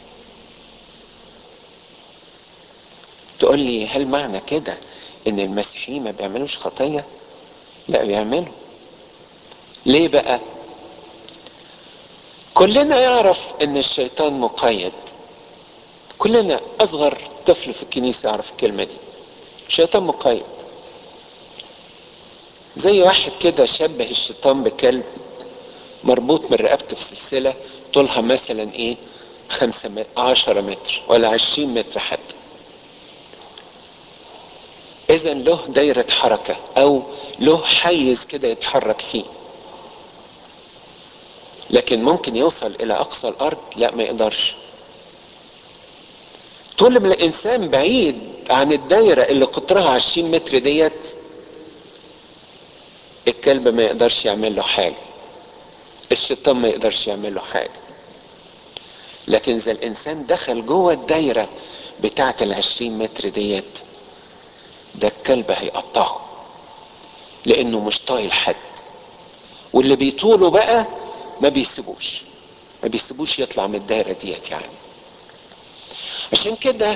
تقول لي هل معنى كده ان المسيحيين ما بيعملوش خطية؟ لا، بيعملوا. ليه بقى؟ كلنا يعرف ان الشيطان مقيد. كلنا، اصغر طفل في الكنيسة يعرف الكلمة دي. الشيطان مقيد. زي واحد كده شبه الشيطان بكلب مربوط من رقبته في سلسلة طولها مثلا ايه خمسة متر عشرة متر ولا عشرين متر حتى. اذا له دايرة حركة او له حيز كده يتحرك فيه، لكن ممكن يوصل الى اقصى الارض؟ لا، ما يقدرش. طول ما الانسان بعيد عن الدايرة اللي قطرها عشرين متر ديت الكلب ما يقدرش يعمل له حاجة، الشيطان ما يقدرش يعمل له حاجة. لكن اذا الانسان دخل جوه الدايرة بتاعة العشرين متر ديت ده الكلب هيقطعه، لانه مش طايل حد. واللي بيطوله بقى ما بيسيبوش ما بيسيبوش يطلع من الدايرة ديت يعني. عشان كده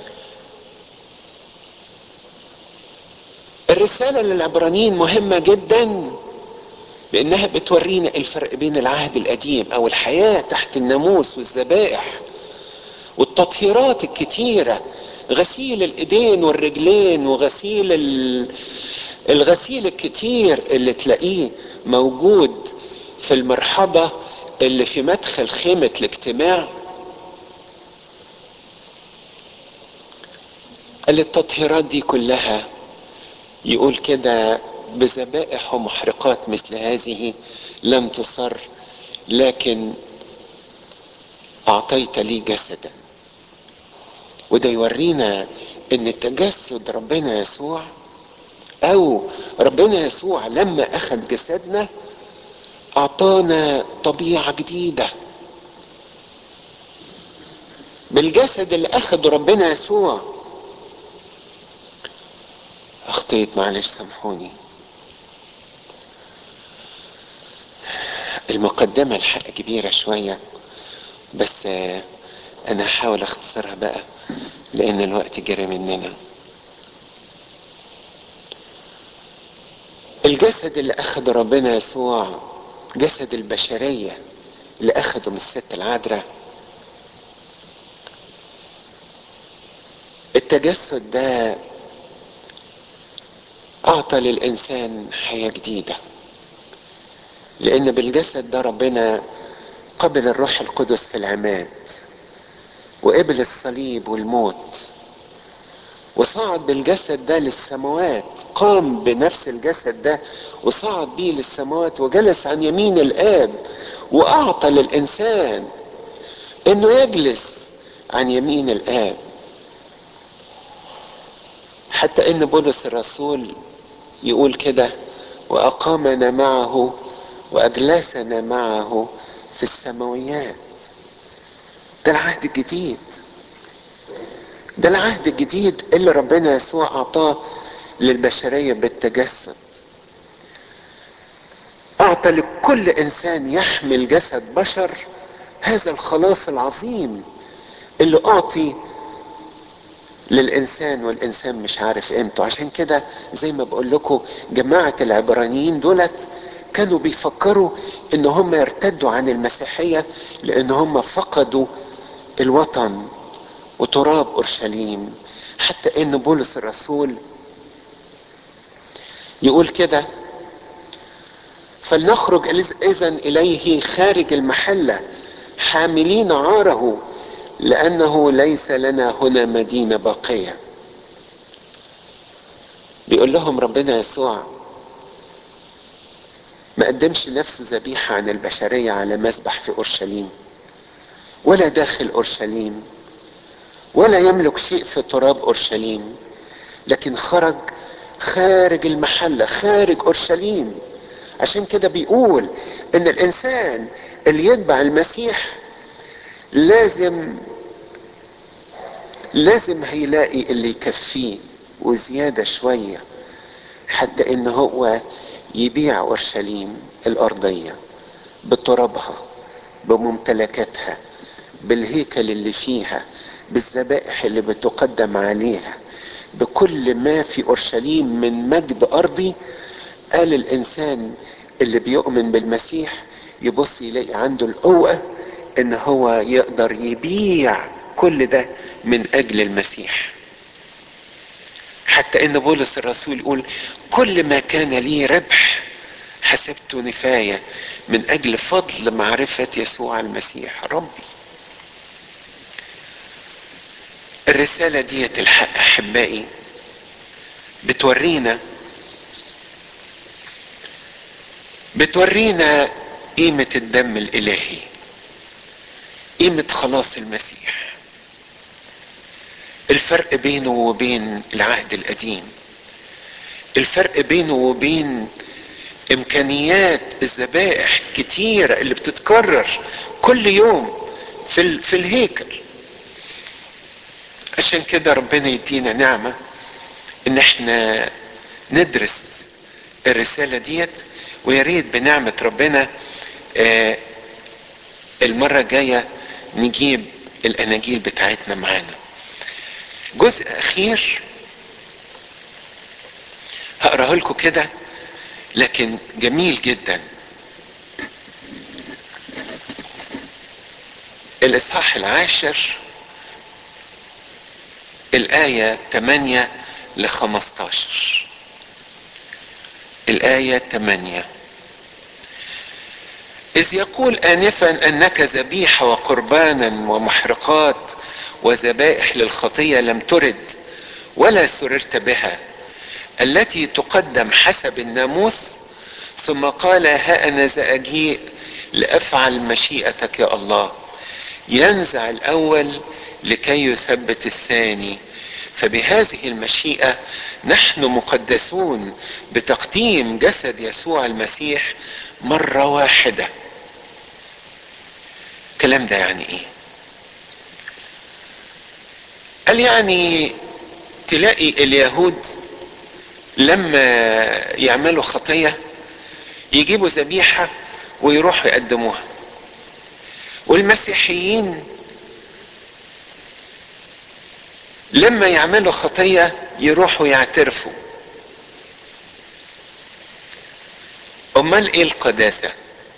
الرسالة للعبرانيين مهمة جدا، لانها بتورينا الفرق بين العهد القديم او الحياة تحت الناموس والذبائح والتطهيرات الكتيرة، غسيل الايدين والرجلين وغسيل الغسيل الكتير اللي تلاقيه موجود في المرحبة اللي في مدخل خيمة الاجتماع. قال التطهيرات دي كلها يقول كده بذبائح ومحرقات مثل هذه لم تصر، لكن اعطيت لي جسدا. وده يورينا ان تجسد ربنا يسوع، او ربنا يسوع لما اخذ جسدنا اعطانا طبيعة جديدة. بالجسد اللي اخده ربنا يسوع، اخطيت معلش سامحوني، المقدمة الحق كبيرة شوية، بس انا هحاول اختصرها بقى لان الوقت جرى مننا. الجسد اللي اخده ربنا يسوع، جسد البشرية اللي اخده من الست العذراء، التجسد ده اعطى للانسان حياة جديدة، لان بالجسد ده ربنا قبل الروح القدس في العماد، وقبل الصليب والموت، وصعد بالجسد ده للسماوات، قام بنفس الجسد ده وصعد بيه للسماوات وجلس عن يمين الآب، واعطى للانسان انه يجلس عن يمين الآب. حتى ان بولس الرسول يقول كده: واقامنا معه واجلسنا معه في السماويات. ده العهد الجديد، ده العهد الجديد اللي ربنا يسوع اعطاه للبشرية بالتجسد. اعطى لكل انسان يحمل جسد بشر هذا الخلاص العظيم اللي اعطي للانسان، والانسان مش عارف قيمته. عشان كده زي ما بقول لكم، جماعة العبرانيين دولت كانوا بيفكروا ان هم يرتدوا عن المسيحية لان هم فقدوا الوطن وتراب اورشليم. حتى ان بولس الرسول يقول كده: فلنخرج اذن اليه خارج المحلة حاملين عاره، لانه ليس لنا هنا مدينة باقية. بيقول لهم ربنا يسوع ما قدمش نفسه ذبيحة عن البشرية على مذبح في اورشليم، ولا داخل اورشليم، ولا يملك شيء في تراب اورشليم، لكن خرج خارج المحلة، خارج اورشليم. عشان كده بيقول ان الانسان اللي يتبع المسيح لازم لازم هيلاقي اللي يكفيه وزيادة شوية، حتى ان هو يبيع اورشليم الارضية بترابها، بممتلكاتها، بالهيكل اللي فيها، بالذبائح اللي بتقدم عليها، بكل ما في اورشليم من مجد ارضي. قال الانسان اللي بيؤمن بالمسيح يبص يلاقي عنده القوة ان هو يقدر يبيع كل ده من اجل المسيح. حتى ان بولس الرسول يقول: كل ما كان لي ربح حسبته نفاية من اجل فضل معرفة يسوع المسيح ربي. الرسالة ديت الحق احبائي بتورينا بتورينا قيمة الدم الالهي، قيمة خلاص المسيح، الفرق بينه وبين العهد القديم، الفرق بينه وبين امكانيات الذبائح كتيرة اللي بتتكرر كل يوم في, في الهيكل. عشان كده ربنا يدينا نعمة ان احنا ندرس الرسالة ديت، وياريت بنعمة ربنا آه المرة الجاية نجيب الاناجيل بتاعتنا معانا. جزء اخير هقراه لكم كده لكن جميل جدا. الاصحاح العاشر الآية ثمانية ل خمستاشر. الآية ثمانية: إذ يقول آنفا أنك ذبيحة وقربانا ومحرقات وذبائح للخطية لم ترد ولا سررت بها، التي تقدم حسب الناموس، ثم قال ها انا ذا اجيء لافعل مشيئتك يا الله. ينزع الاول لكي يثبت الثاني. فبهذه المشيئة نحن مقدسون بتقديم جسد يسوع المسيح مرة واحدة. الكلام ده يعني ايه؟ قال يعني تلاقي اليهود لما يعملوا خطية يجيبوا ذبيحة ويروحوا يقدموها، والمسيحيين لما يعملوا خطية يروحوا يعترفوا. امال ايه القداسة؟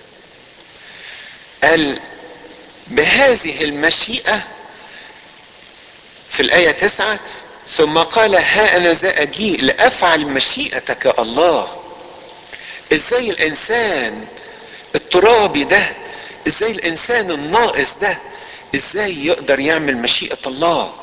قال بهذه المشيئة في الآية تسعة، ثم قال ها أنا ذا أجيء لأفعل مشيئتك يا الله. ازاي الإنسان الترابي ده، ازاي الإنسان الناقص ده، ازاي يقدر يعمل مشيئة الله؟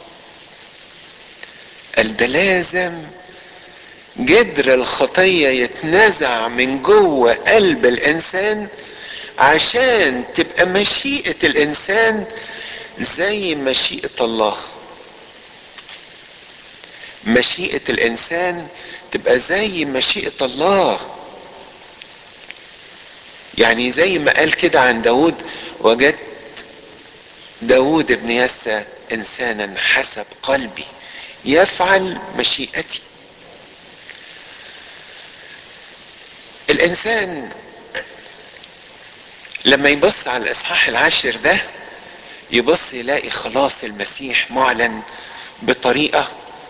قال ده لازم جدر الخطية يتنزع من جوه قلب الإنسان عشان تبقى مشيئة الإنسان زي مشيئة الله. مشيئة الإنسان تبقى زي مشيئة الله. يعني زي ما قال كده عن داود: وجدت داود ابن يسى إنسانا حسب قلبي يفعل مشيئتي. الإنسان لما يبص على الإصحاح العاشر ده يبص يلاقي خلاص المسيح معلن بطريقة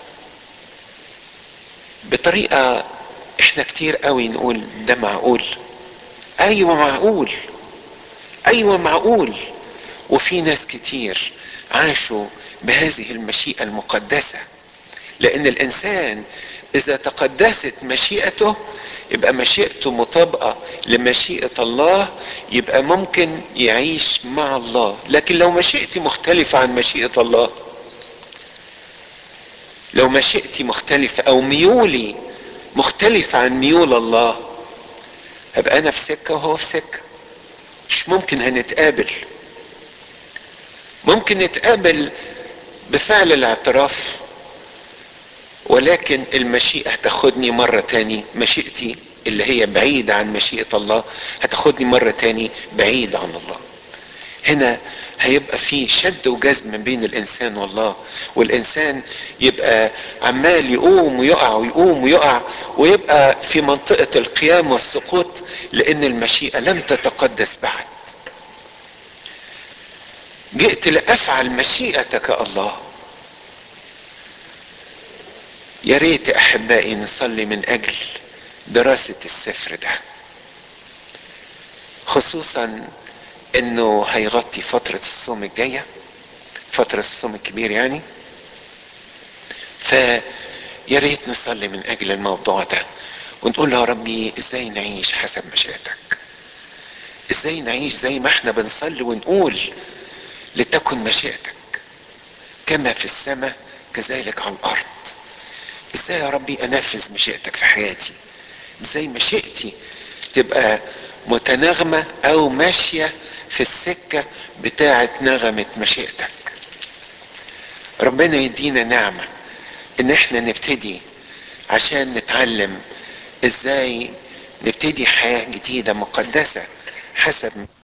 بطريقة احنا كتير قوي نقول ده معقول. ايوه معقول، ايوه معقول. وفي ناس كتير عاشوا بهذه المشيئة المقدسة، لان الانسان اذا تقدست مشيئته يبقى مشيئته مطابقة لمشيئة الله، يبقى ممكن يعيش مع الله. لكن لو مشيئتي مختلفة عن مشيئة الله، لو مشيئتي مختلفة او ميولي مختلفة عن ميول الله، هبقى انا في سكة وهو في سكة، مش ممكن هنتقابل. ممكن نتقابل بفعل الاعتراف، ولكن المشيئة هتاخدني مرة تاني، مشيئتي اللي هي بعيدة عن مشيئة الله هتاخدني مرة تاني بعيد عن الله. هنا هيبقى في شد وجذب بين الانسان والله، والانسان يبقى عمال يقوم ويقع ويقوم ويقع، ويبقى في منطقة القيام والسقوط لان المشيئة لم تتقدس بعد. جئت لأفعل مشيئتك يا الله. يا ريت احبائي نصلي من اجل دراسة السفر ده، خصوصا انه هيغطي فترة الصوم الجاية، فترة الصوم الكبير يعني. فيا ريت نصلي من اجل الموضوع ده ونقول يا ربي ازاي نعيش حسب مشيئتك، ازاي نعيش زي ما احنا بنصلي ونقول لتكن مشيئتك كما في السماء كذلك على الارض. ازاي يا ربي انفذ مشيئتك في حياتي، ازاي مشيئتي تبقى متناغمة او ماشية في السكة بتاعة نغمة مشيئتك. ربنا يدينا نعمة ان احنا نبتدي عشان نتعلم ازاي نبتدي حياة جديدة مقدسة حسب